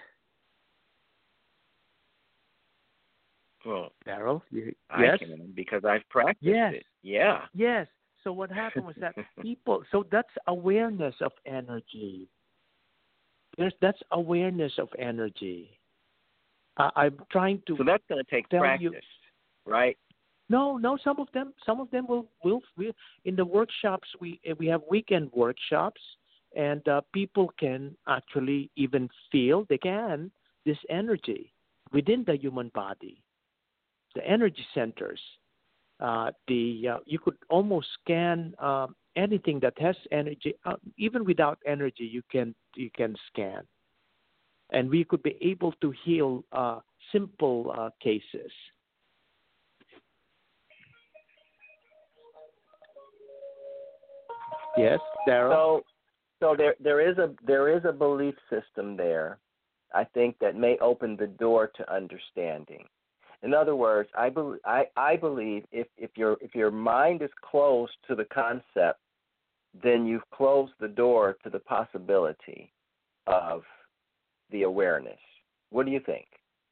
Well, Daryl, I yes? can, because I've practiced it. Yeah. Yes. So what happened was that so that's awareness of energy. That's awareness of energy. I'm trying to. So that's going to take practice, right? No. Some of them will in the workshops. We have weekend workshops, and people can actually even feel this energy within the human body, the energy centers. You could almost scan anything that has energy, even without energy. You can scan, and we could be able to heal simple cases. Yes, Daryl. So there is a belief system there, I think, that may open the door to understanding. In other words, I believe if your mind is closed to the concept, then you've closed the door to the possibility of the awareness. What do you think?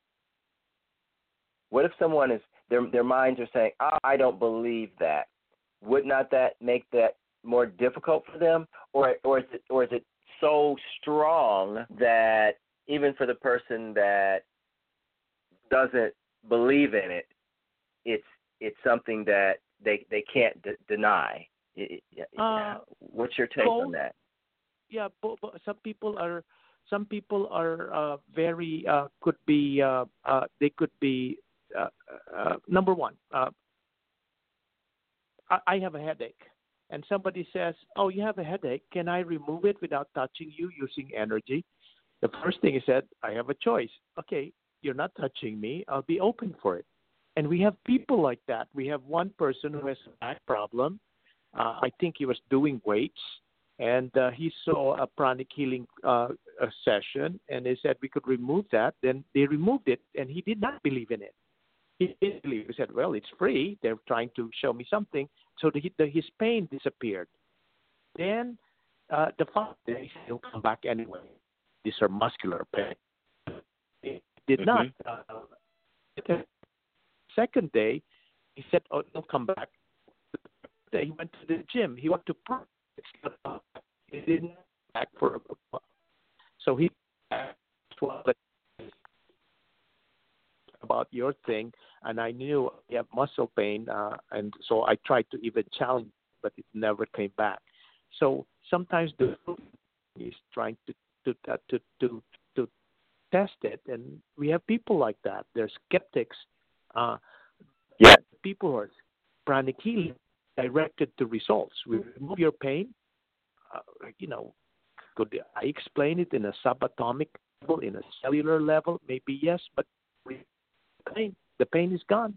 What if someone is their minds are saying, I don't believe that? Would not that make that more difficult for them, or is it so strong that even for the person that doesn't believe in it, it's something that they can't deny? What's your take on that? Yeah, but some people are very could be they could be number one. I have a headache. And somebody says, "Oh, you have a headache. Can I remove it without touching you using energy?" The first thing is that I have a choice. Okay, you're not touching me. I'll be open for it. And we have people like that. We have one person who has a back problem. I think he was doing weights, and he saw a pranic healing a session, and they said we could remove that. Then they removed it, and he did not believe in it. He didn't believe. He said, "Well, it's free. They're trying to show me something." So his pain disappeared. Then the following day, he'll come back anyway. These are muscular pain. It did not. The second day, he said, "Oh, he'll come back." He went to the gym. He went to practice. He didn't come back for a while. So he asked about your thing, and I knew you have muscle pain, and so I tried to even challenge, but it never came back. So sometimes the is trying to test it, and we have people like that. They're skeptics. People who are pranic healing directed to results. We remove your pain. Could I explain it in a subatomic level, in a cellular level? Maybe yes, but the pain is gone.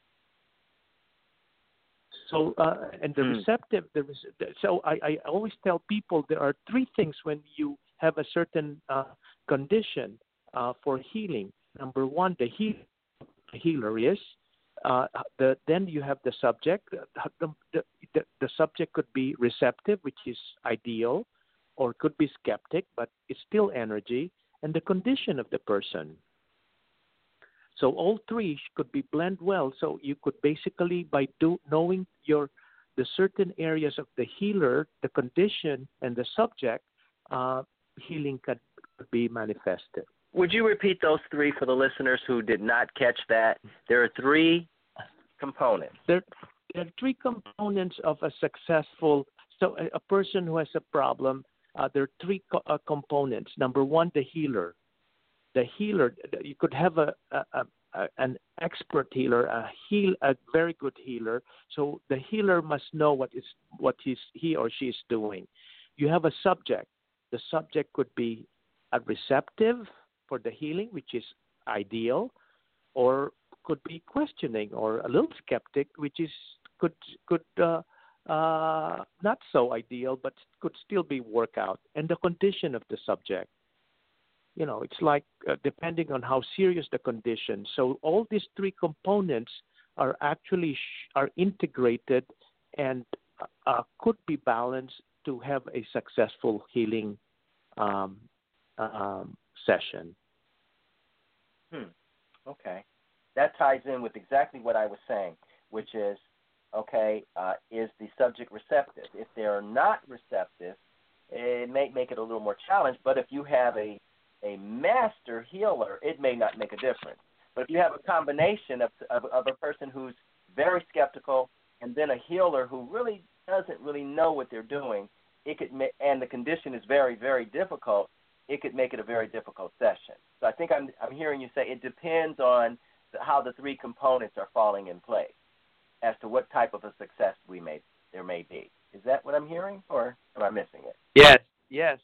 So and the receptive. So I always tell people there are 3 things when you have a certain condition for healing. Number 1, the healer is. Then you have the subject. The subject could be receptive, which is ideal, or could be skeptic, but it's still energy, and the condition of the person. So all 3 could be blend well. So you could basically, by knowing the certain areas of the healer, the condition, and the subject, healing could be manifested. Would you repeat those three for the listeners who did not catch that? There are three components. There are three components of a successful. So a person who has a problem, there are three components. Number one, the healer. The healer, you could have an expert healer, a very good healer. So the healer must know what he or she is doing. You have a subject. The subject could be a receptive for the healing, which is ideal, or could be questioning or a little skeptic, which is could not so ideal, but could still be worked out. And the condition of the subject. It's like depending on how serious the condition. So all these three components are actually are integrated and could be balanced to have a successful healing session. Okay. That ties in with exactly what I was saying, which is, is the subject receptive? If they're not receptive, it may make it a little more challenged, but if you have a master healer, it may not make a difference. But if you have a combination of a person who's very skeptical and then a healer who really doesn't really know what they're doing, it could and the condition is very, very difficult, it could make it a very difficult session. So I think I'm hearing you say it depends on how the three components are falling in place as to what type of a success there may be. Is that what I'm hearing, or am I missing it? Yes. Yes,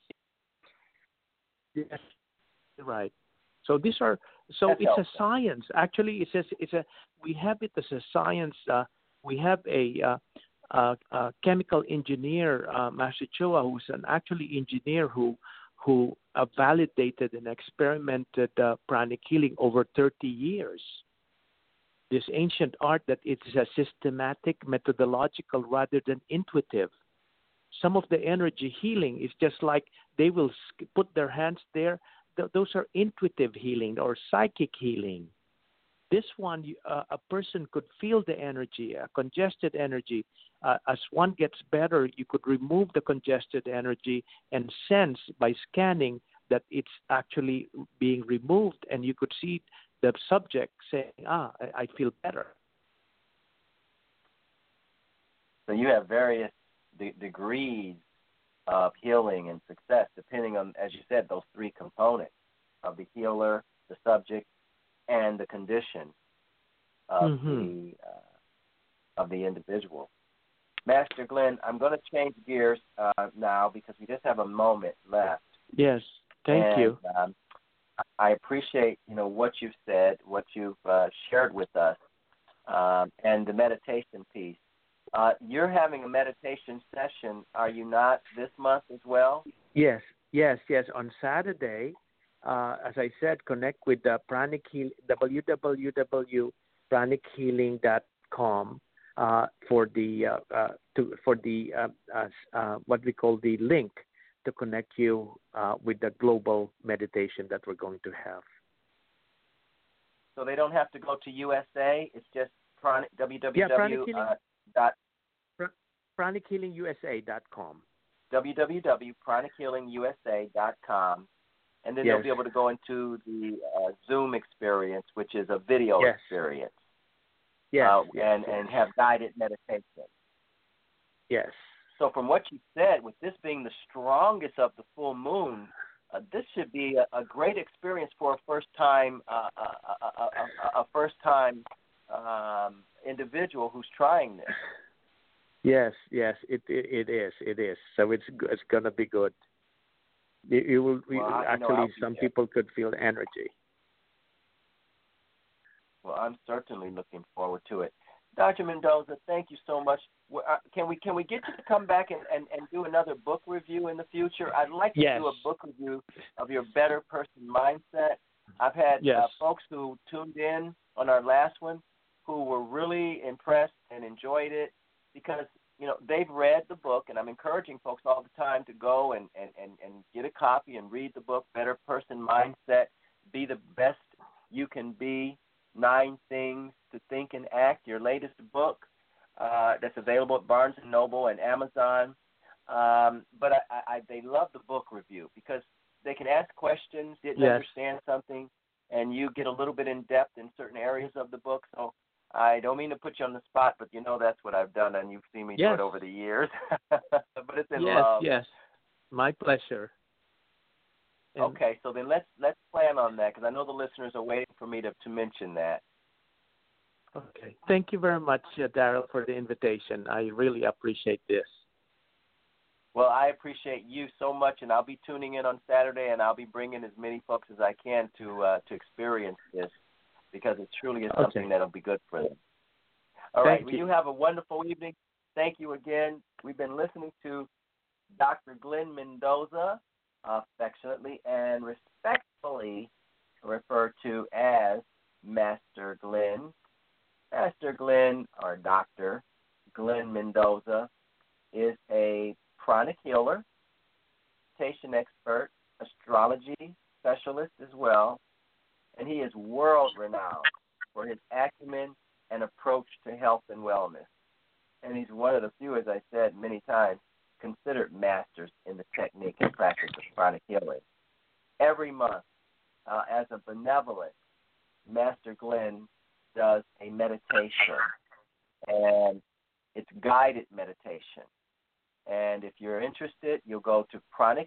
right. So these are That's it's helpful. a science. Actually, it says we have it as a science. We have a chemical engineer, Master Choa, who's an actually engineer who validated and experimented pranic healing over 30 years. This ancient art that it's a systematic, methodological rather than intuitive. Some of the energy healing is just like they will put their hands there. Those are intuitive healing or psychic healing. This one, a person could feel the energy, a congested energy. As one gets better, you could remove the congested energy and sense by scanning that it's actually being removed, and you could see the subject saying, I feel better. So you have various degrees of healing and success depending on, as you said, those three components of the healer, the subject, and the condition of the individual. Master Glenn, I'm going to change gears now because we just have a moment left. Yes, thank you. I appreciate what you've said, what you've shared with us, and the meditation piece. You're having a meditation session, are you not, this month as well? Yes. On Saturday, as I said, connect with the Pranic Healing, www.pranichealing.com for the what we call the link to connect you with the global meditation that we're going to have. So they don't have to go to USA. It's just pranichealingusa.com. www.pranichealingusa.com. And then they'll be able to go into the Zoom experience, which is a video experience. And have guided meditation. Yes. So from what you said, with this being the strongest of the full moon, this should be a great experience for a first-time individual who's trying this. Yes, it is. So it's going to be good. You will some people could feel energy. Well, I'm certainly looking forward to it. Dr. Mendoza, thank you so much. Can we get you to come back and do another book review in the future? I'd like to do a book review of your Better Person Mindset. I've had folks who tuned in on our last one who were really impressed and enjoyed it because they've read the book, and I'm encouraging folks all the time to go and get a copy and read the book, Better Person Mindset, Be the Best You Can Be, 9 Things to Think and Act, your latest book that's available at Barnes & Noble and Amazon. But they love the book. didn't understand something, and you get a little bit in depth in certain areas of the book. So I don't mean to put you on the spot, but that's what I've done, and you've seen me do it over the years. But it's in love. Yes, my pleasure. Okay, so then let's plan on that, because I know the listeners are waiting for me to mention that. Okay. Thank you very much, Daryl, for the invitation. I really appreciate this. Well, I appreciate you so much, and I'll be tuning in on Saturday, and I'll be bringing as many folks as I can to experience this, because it truly is something that'll be good for them. All right. Well, you have a wonderful evening. Thank you again. We've been listening to Dr. Glenn Mendoza, affectionately and respectfully referred to as Master Glenn. Master Glenn, or Dr. Glenn Mendoza, is a pranic healer, meditation expert, astrology specialist as well, and he is world-renowned for his acumen and approach to health and wellness. And he's one of the few, as I said many times, considered masters in the technique and practice of pranic healing. Every month, as a benevolent, Master Glenn does a meditation, and it's guided meditation. And if you're interested, you'll go to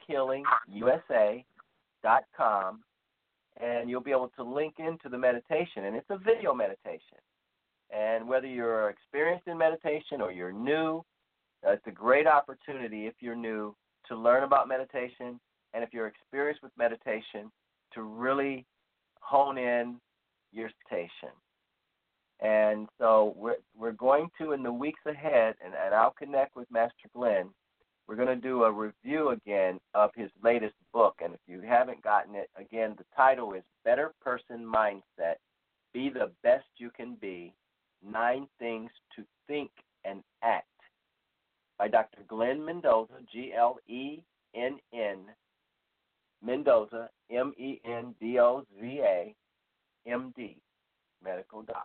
pranichealingusa.com, and you'll be able to link into the meditation. And it's a video meditation. And whether you're experienced in meditation or you're new, it's a great opportunity, if you're new, to learn about meditation, and if you're experienced with meditation, to really hone in your meditation. And so we're going to, in the weeks ahead, and I'll connect with Master Glenn, we're going to do a review again of his latest book. And if you haven't gotten it, again, the title is Better Person Mindset, Be the Best You Can Be, 9 Things to Think and Act, by Dr. Glenn Mendoza, Glenn Mendoza, Mendoza, MD, medical doctor.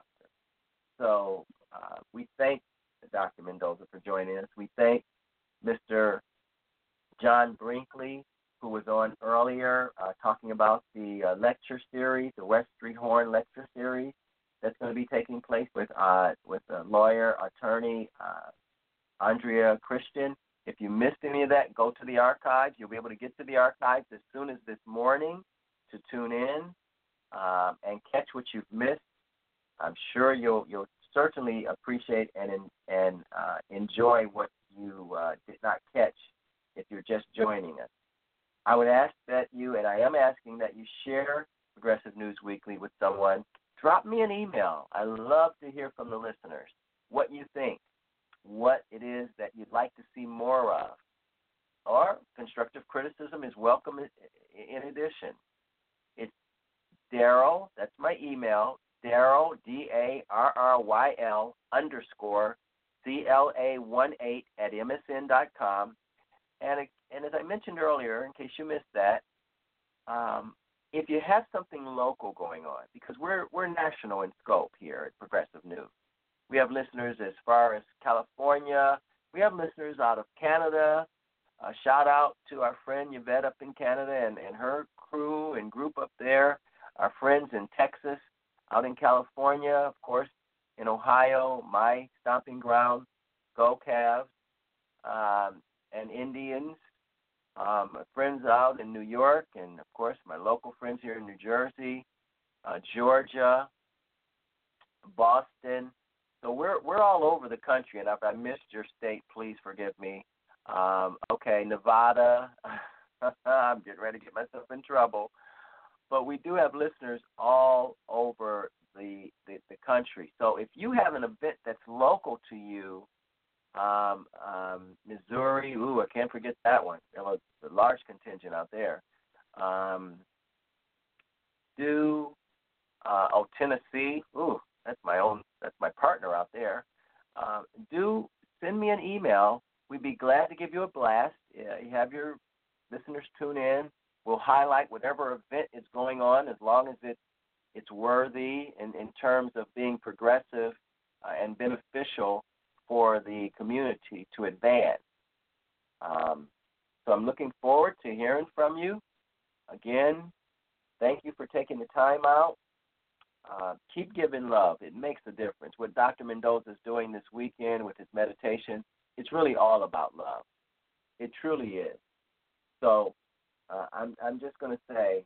So we thank Dr. Mendoza for joining us. We thank Mr. John Brinkley, who was on earlier talking about the lecture series, the West Street Horn lecture series that's going to be taking place with lawyer, attorney Andrea Christian. If you missed any of that, go to the archives. You'll be able to get to the archives as soon as this morning to tune in and catch what you've missed. I'm sure you'll certainly appreciate and enjoy what you did not catch if you're just joining us. I would ask that you, and I am asking that you share Progressive News Weekly with someone. Drop me an email. I love to hear from the listeners what you think, what it is that you'd like to see more of. Or constructive criticism is welcome in addition. It's Daryl, that's my email, Daryl, DARRYL _ CLA18 at MSN.com. And as I mentioned earlier, in case you missed that, if you have something local going on, because we're national in scope here at Progressive News. We have listeners as far as California. We have listeners out of Canada. Shout out to our friend Yvette up in Canada and her crew and group up there. Our friends in Texas, out in California, of course, in Ohio, my stomping ground, Go Cavs, and Indians. My friends out in New York, and of course my local friends here in New Jersey, Georgia, Boston. So we're all over the country, and if I missed your state, please forgive me. Okay, Nevada. I'm getting ready to get myself in trouble. But we do have listeners all over the country. So if you have an event that's local to you, Missouri, I can't forget that one. There was a large contingent out there. Tennessee, that's my partner out there. Do send me an email. We'd be glad to give you a blast. You have your listeners tune in. We'll highlight whatever event is going on as long as it's worthy in terms of being progressive and beneficial for the community to advance. So I'm looking forward to hearing from you. Again, Thank you for taking the time out. Keep giving love. It makes a difference. What Dr. Mendoza is doing this weekend with his meditation, it's really all about love. It truly is. So I'm just going to say,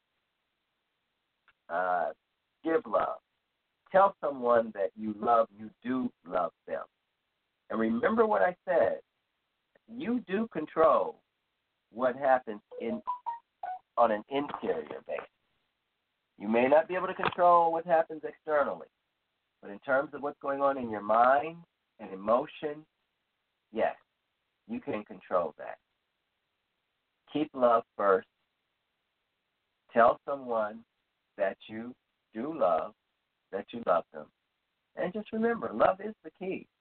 give love. Tell someone that you do love them. And remember what I said. You do control what happens on an interior basis. You may not be able to control what happens externally, but in terms of what's going on in your mind and emotion, yes, you can control that. Keep love first. Tell someone that you do love, that you love them. And just remember, love is the key.